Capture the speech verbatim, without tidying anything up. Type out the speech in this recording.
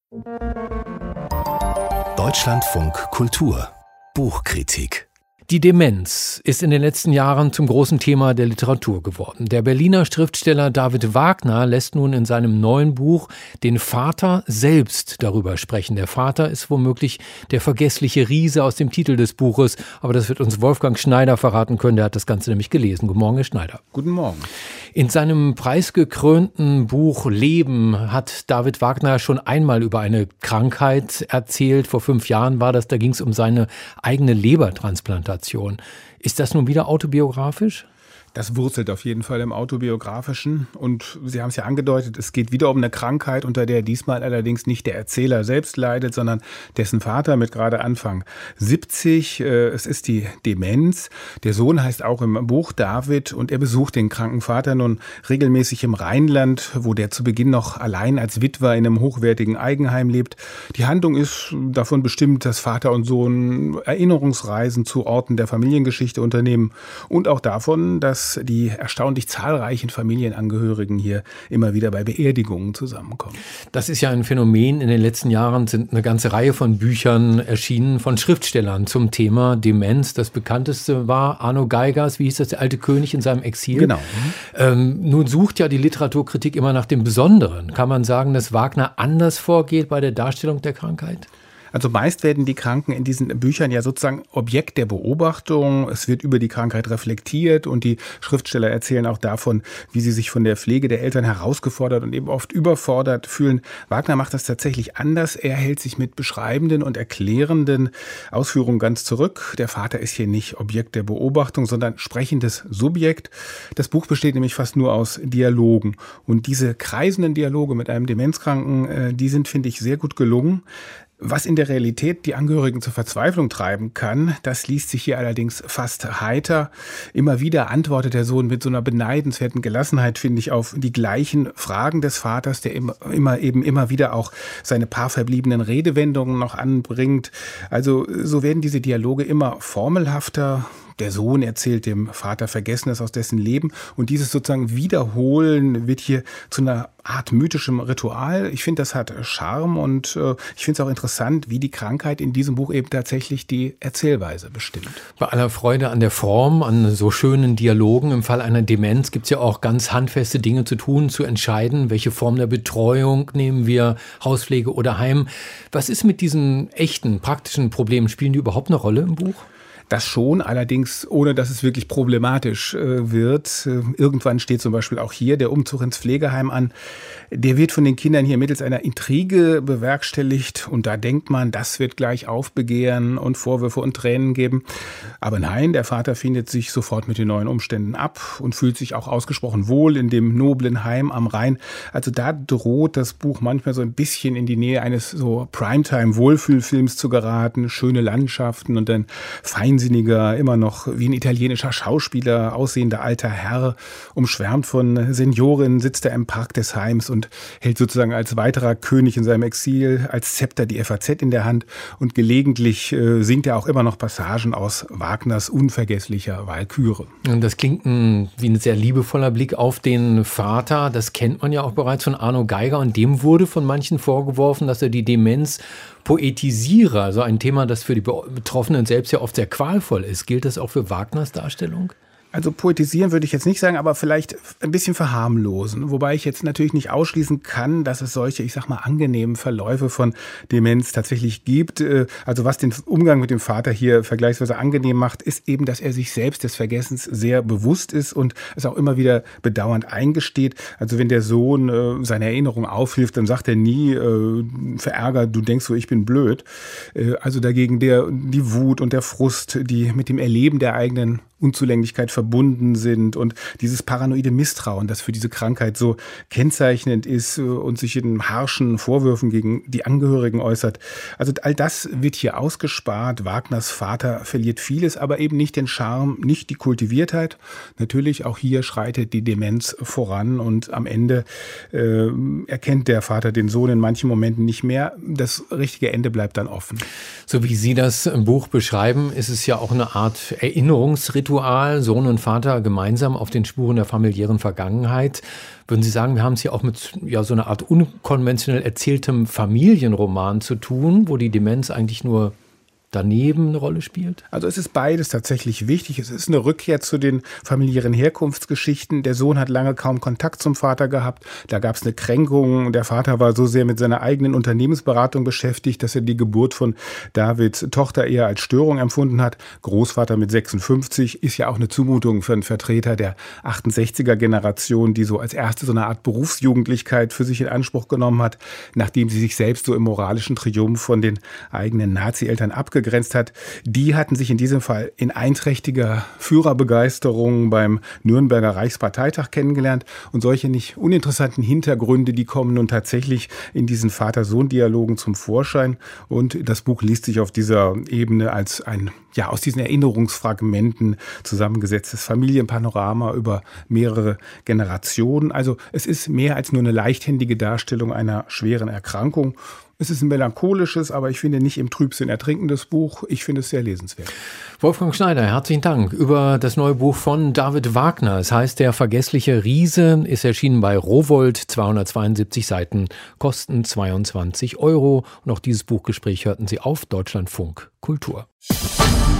Deutschlandfunk Kultur Buchkritik. Die Demenz ist in den letzten Jahren zum großen Thema der Literatur geworden. Der Berliner Schriftsteller David Wagner lässt nun in seinem neuen Buch den Vater selbst darüber sprechen. Der Vater ist womöglich der vergessliche Riese aus dem Titel des Buches, aber das wird uns Wolfgang Schneider verraten können, der hat das Ganze nämlich gelesen. Guten Morgen, Herr Schneider. Guten Morgen. In seinem preisgekrönten Buch Leben hat David Wagner schon einmal über eine Krankheit erzählt. Vor fünf Jahren war das, da ging es um seine eigene Lebertransplantation. Ist das nun wieder autobiografisch? Das wurzelt auf jeden Fall im Autobiografischen. Und Sie haben es ja angedeutet, es geht wieder um eine Krankheit, unter der diesmal allerdings nicht der Erzähler selbst leidet, sondern dessen Vater mit gerade Anfang siebzig. Es ist die Demenz. Der Sohn heißt auch im Buch David und er besucht den kranken Vater nun regelmäßig im Rheinland, wo der zu Beginn noch allein als Witwer in einem hochwertigen Eigenheim lebt. Die Handlung ist davon bestimmt, dass Vater und Sohn Erinnerungsreisen zu Orten der Familiengeschichte unternehmen und auch davon, dass die erstaunlich zahlreichen Familienangehörigen hier immer wieder bei Beerdigungen zusammenkommen. Das ist ja ein Phänomen. In den letzten Jahren sind eine ganze Reihe von Büchern erschienen von Schriftstellern zum Thema Demenz. Das bekannteste war Arno Geigers, wie hieß das, der alte König in seinem Exil. Genau. Ähm, nun sucht ja die Literaturkritik immer nach dem Besonderen. Kann man sagen, dass Wagner anders vorgeht bei der Darstellung der Krankheit? Also meist werden die Kranken in diesen Büchern ja sozusagen Objekt der Beobachtung. Es wird über die Krankheit reflektiert und die Schriftsteller erzählen auch davon, wie sie sich von der Pflege der Eltern herausgefordert und eben oft überfordert fühlen. Wagner macht das tatsächlich anders. Er hält sich mit beschreibenden und erklärenden Ausführungen ganz zurück. Der Vater ist hier nicht Objekt der Beobachtung, sondern sprechendes Subjekt. Das Buch besteht nämlich fast nur aus Dialogen. Und diese kreisenden Dialoge mit einem Demenzkranken, die sind, finde ich, sehr gut gelungen. Was in der Realität die Angehörigen zur Verzweiflung treiben kann, das liest sich hier allerdings fast heiter. Immer wieder antwortet der Sohn mit so einer beneidenswerten Gelassenheit, finde ich, auf die gleichen Fragen des Vaters, der immer, immer eben immer wieder auch seine paar verbliebenen Redewendungen noch anbringt. Also so werden diese Dialoge immer formelhafter. Der Sohn erzählt dem Vater Vergessenes aus dessen Leben und dieses sozusagen Wiederholen wird hier zu einer Art mythischem Ritual. Ich finde, das hat Charme und äh, ich finde es auch interessant, wie die Krankheit in diesem Buch eben tatsächlich die Erzählweise bestimmt. Bei aller Freude an der Form, an so schönen Dialogen, im Fall einer Demenz gibt es ja auch ganz handfeste Dinge zu tun, zu entscheiden, welche Form der Betreuung nehmen wir, Hauspflege oder Heim. Was ist mit diesen echten, praktischen Problemen? Spielen die überhaupt eine Rolle im Buch? Das schon, allerdings ohne, dass es wirklich problematisch äh, wird. Äh, irgendwann steht zum Beispiel auch hier der Umzug ins Pflegeheim an. Der wird von den Kindern hier mittels einer Intrige bewerkstelligt. Und da denkt man, das wird gleich Aufbegehren und Vorwürfe und Tränen geben. Aber nein, der Vater findet sich sofort mit den neuen Umständen ab und fühlt sich auch ausgesprochen wohl in dem noblen Heim am Rhein. Also da droht das Buch manchmal so ein bisschen in die Nähe eines so Primetime-Wohlfühlfilms zu geraten. Schöne Landschaften und dann fein Sinniger, immer noch wie ein italienischer Schauspieler aussehender alter Herr, umschwärmt von Seniorinnen, sitzt er im Park des Heims und hält sozusagen als weiterer König in seinem Exil als Zepter die F A Z in der Hand und gelegentlich äh, singt er auch immer noch Passagen aus Wagners unvergesslicher Walküre. Und das klingt ein, wie ein sehr liebevoller Blick auf den Vater. Das kennt man ja auch bereits von Arno Geiger und dem wurde von manchen vorgeworfen, dass er die Demenz poetisiere, also ein Thema, das für die Betroffenen selbst ja oft sehr qualvoll ist. Gilt das auch für Wagners Darstellung? Also poetisieren würde ich jetzt nicht sagen, aber vielleicht ein bisschen verharmlosen. Wobei ich jetzt natürlich nicht ausschließen kann, dass es solche, ich sag mal, angenehmen Verläufe von Demenz tatsächlich gibt. Also was den Umgang mit dem Vater hier vergleichsweise angenehm macht, ist eben, dass er sich selbst des Vergessens sehr bewusst ist und es auch immer wieder bedauernd eingesteht. Also wenn der Sohn äh, seine Erinnerung aufhilft, dann sagt er nie äh, verärgert, du denkst so, ich bin blöd. Äh, also dagegen der die Wut und der Frust, die mit dem Erleben der eigenen Unzulänglichkeit verbunden sind und dieses paranoide Misstrauen, das für diese Krankheit so kennzeichnend ist und sich in harschen Vorwürfen gegen die Angehörigen äußert. Also all das wird hier ausgespart. Wagners Vater verliert vieles, aber eben nicht den Charme, nicht die Kultiviertheit. Natürlich, auch hier schreitet die Demenz voran und am Ende äh, erkennt der Vater den Sohn in manchen Momenten nicht mehr. Das richtige Ende bleibt dann offen. So wie Sie das im Buch beschreiben, ist es ja auch eine Art Erinnerungsritual, Sohn und Vater gemeinsam auf den Spuren der familiären Vergangenheit. Würden Sie sagen, wir haben es hier auch mit ja, so einer Art unkonventionell erzähltem Familienroman zu tun, wo die Demenz eigentlich nur daneben eine Rolle spielt? Also es ist beides tatsächlich wichtig. Es ist eine Rückkehr zu den familiären Herkunftsgeschichten. Der Sohn hat lange kaum Kontakt zum Vater gehabt. Da gab es eine Kränkung. Der Vater war so sehr mit seiner eigenen Unternehmensberatung beschäftigt, dass er die Geburt von Davids Tochter eher als Störung empfunden hat. Großvater mit sechsundfünfzig ist ja auch eine Zumutung für einen Vertreter der achtundsechziger Generation, die so als erste so eine Art Berufsjugendlichkeit für sich in Anspruch genommen hat, nachdem sie sich selbst so im moralischen Triumph von den eigenen Nazi-Eltern abgegrenzt hat. Die hatten sich in diesem Fall in einträchtiger Führerbegeisterung beim Nürnberger Reichsparteitag kennengelernt. Und solche nicht uninteressanten Hintergründe, die kommen nun tatsächlich in diesen Vater-Sohn-Dialogen zum Vorschein. Und das Buch liest sich auf dieser Ebene als ein, ja, aus diesen Erinnerungsfragmenten zusammengesetztes Familienpanorama über mehrere Generationen. Also es ist mehr als nur eine leichthändige Darstellung einer schweren Erkrankung. Es ist ein melancholisches, aber ich finde nicht im Trübsinn ertrinkendes Buch. Ich finde es sehr lesenswert. Wolfgang Schneider, herzlichen Dank über das neue Buch von David Wagner. Es heißt Der vergessliche Riese, ist erschienen bei Rowohlt, zweihundertzweiundsiebzig Seiten, kosten zweiundzwanzig Euro. Und auch dieses Buchgespräch hörten Sie auf Deutschlandfunk Kultur.